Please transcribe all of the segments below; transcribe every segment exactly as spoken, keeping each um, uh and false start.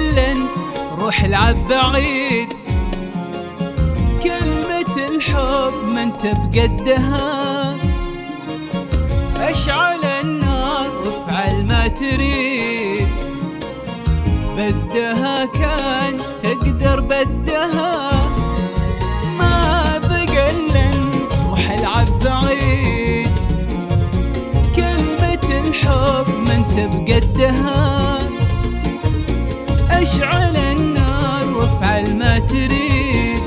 انت روح العب بعيد. كلمة الحب ما انت بقدها، اشعل النار وافعل ما تريد. بدها كان تقدر بدها، ما بقى الا انت روح العب بعيد. كلمة الحب ما انت بقدها، اشعل النار وافعل ما تريد.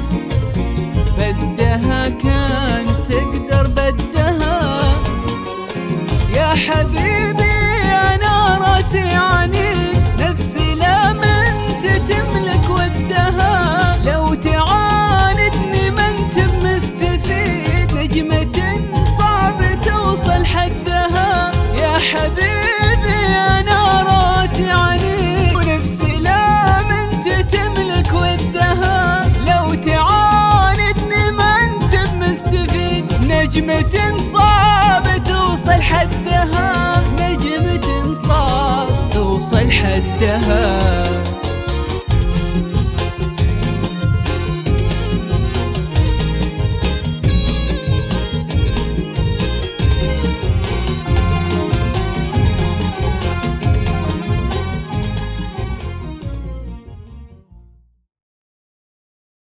بدها كان تقدر بدها. يا حبيبي انا راسي عنيد، نفسي لا من تملك ودها. لو تعاندني ما انت مستفيد، نجمة صعب توصل حدها. يا حبيبي انا راسي عنيد، ونفسي لا من تملك ودها. لو تعاندني ما انت مستفيد، نجمة صعب توصل حدها. نجمة صعب توصل حدها.